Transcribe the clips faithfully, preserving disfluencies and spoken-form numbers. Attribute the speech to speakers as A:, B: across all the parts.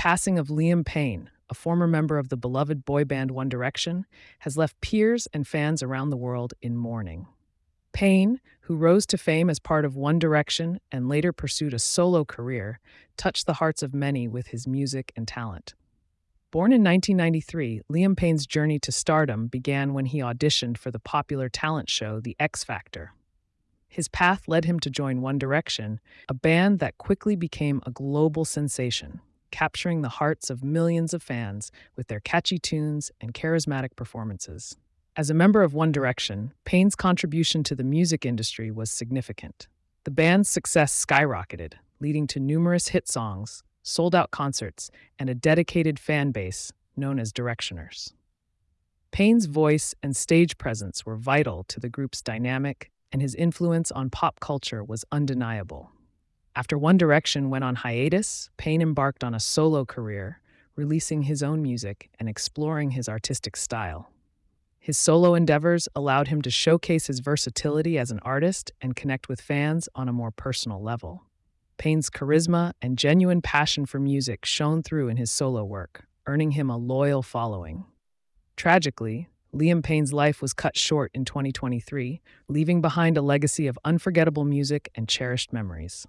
A: passing of Liam Payne, a former member of the beloved boy band One Direction, has left peers and fans around the world in mourning. Payne, who rose to fame as part of One Direction and later pursued a solo career, touched the hearts of many with his music and talent. Born in nineteen ninety-three, Liam Payne's journey to stardom began when he auditioned for the popular talent show The X Factor. His path led him to join One Direction, a band that quickly became a global sensation, capturing the hearts of millions of fans with their catchy tunes and charismatic performances. As a member of One Direction, Payne's contribution to the music industry was significant. The band's success skyrocketed, leading to numerous hit songs, sold-out concerts, and a dedicated fan base known as Directioners. Payne's voice and stage presence were vital to the group's dynamic, and his influence on pop culture was undeniable. After One Direction went on hiatus, Payne embarked on a solo career, releasing his own music and exploring his artistic style. His solo endeavors allowed him to showcase his versatility as an artist and connect with fans on a more personal level. Payne's charisma and genuine passion for music shone through in his solo work, earning him a loyal following. Tragically, Liam Payne's life was cut short in twenty twenty-three, leaving behind a legacy of unforgettable music and cherished memories.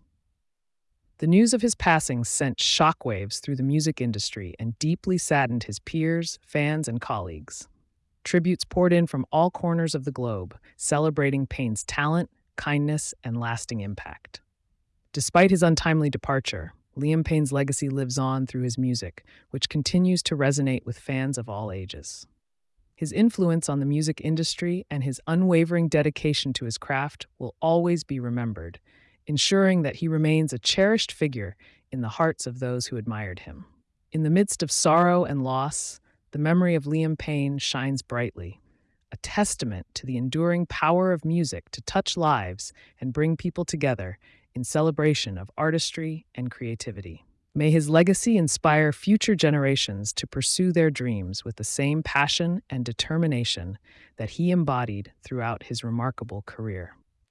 A: The news of his passing sent shockwaves through the music industry and deeply saddened his peers, fans, and colleagues. Tributes poured in from all corners of the globe, celebrating Payne's talent, kindness, and lasting impact. Despite his untimely departure, Liam Payne's legacy lives on through his music, which continues to resonate with fans of all ages. His influence on the music industry and his unwavering dedication to his craft will always be remembered, ensuring that he remains a cherished figure in the hearts of those who admired him. In the midst of sorrow and loss, the memory of Liam Payne shines brightly, a testament to the enduring power of music to touch lives and bring people together in celebration of artistry and creativity. May his legacy inspire future generations to pursue their dreams with the same passion and determination that he embodied throughout his remarkable career.